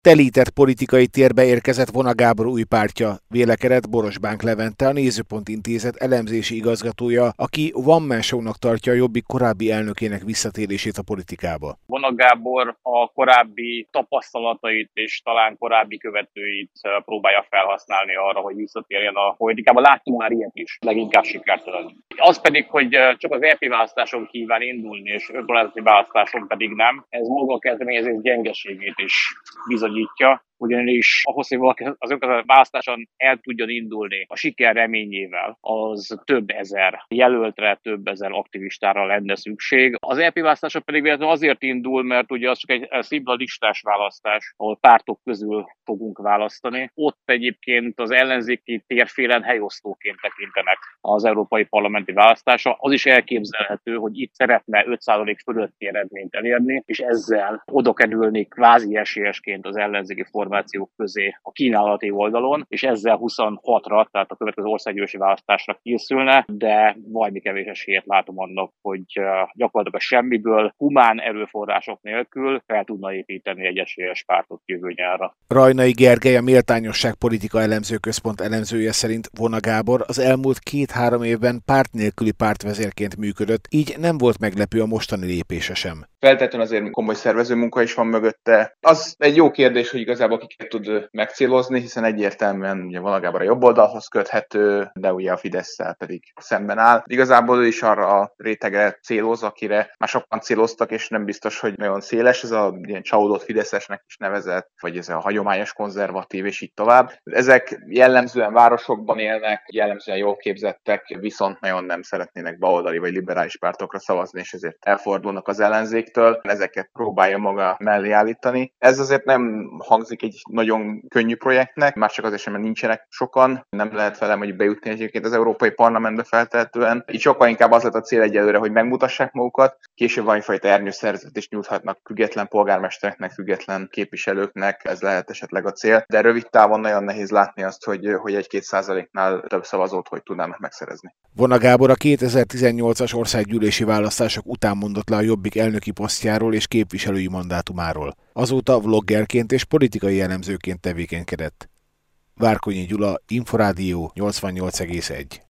Telített politikai térbe érkezett Vona Gábor új pártja, vélekedett Borosbánk Levente, a Nézőpont Intézet elemzési igazgatója, aki one man show-nak tartja a Jobbik korábbi elnökének visszatérését a politikába. Vona Gábor a korábbi tapasztalatait és talán korábbi követőit próbálja felhasználni arra, hogy visszatérjen a politikába. Láttunk már ilyet is, leginkább sikertelen. Az pedig, hogy csak az EP választáson kíván indulni, és önkormányzati választáson pedig nem, ez maga a kezdeményezés gyengeségét is bizonyítja, ugyanis ahhoz, hogy valaki az önkormányzati választáson el tudjon indulni a siker reményével, az több ezer jelöltre, több ezer aktivistára lenne szükség. Az EP választáson pedig véletlenül azért indul, mert ugye az csak egy szimpla listás választás, ahol pártok közül fogunk választani. Ott egyébként az ellenzéki térfélen helyosztóként tekintenek az európai parlamenti választásra. Az is elképzelhető, hogy itt szeretne 5% fölötti eredményt elérni, és ezzel oda kerülni kvázi esélyesként az ellenzéki formációk közé a kínálati oldalon, és ezzel 26-ra, tehát a következő országgyűlési választásra készülne, de valami kevés esélyet látom annak, hogy gyakorlatilag a semmiből, humán erőforrások nélkül fel tudna építeni egy esélyes pártot jövő nyárra. Rajnai Gergely, a Méltányosság Politika Elemző Központ elemzője szerint Vona Gábor az elmúlt 2-3 évben párt nélküli pártvezérként működött, így nem volt meglepő a mostani lépése sem. Feltétlenül azért komoly szervező munka is van mögötte. Az egy jó kérdés, hogy igazából kiket tud megcélozni, hiszen egyértelműen ugye Vona Gábor a jobb oldalhoz köthető, de ugye a Fidesszel pedig szemben áll. Igazából ő is arra a rétegre céloz, akire már sokan céloztak, és nem biztos, hogy nagyon széles, ez a ilyen csalódott fideszesnek is nevezett, vagy ez a hagyományos konzervatív, és így tovább. Ezek jellemzően városokban élnek, jellemzően jól képzettek, viszont nagyon nem szeretnének baloldali vagy liberális pártokra szavazni, és ezért elfordulnak az ellenzéktől. Ezeket próbálja maga mellé állítani. Ez azért nem hangzik egy nagyon könnyű projektnek, már csak azért sem, mert nincsenek sokan, nem lehet vele mondjuk bejutni egyébként az Európai Parlamentbe feltehetően. Így sokkal inkább az lett a cél egyelőre, hogy megmutassák magukat, később valamifajta ernyőszerződést nyújthatnak független polgármestereknek, független képviselőknek, ez lehet esetleg a cél, de rövid távon nagyon nehéz látni azt, hogy 1-2%-nál több szavazót hogy tudnának megszerezni. Vona Gábor a 2018-as országgyűlési választások után mondott le a Jobbik elnöki posztjáról és képviselői mandátumáról. Azóta vloggerként és politikai elemzőként tevékenykedett. Várkonyi Gyula, Inforádió 88,1.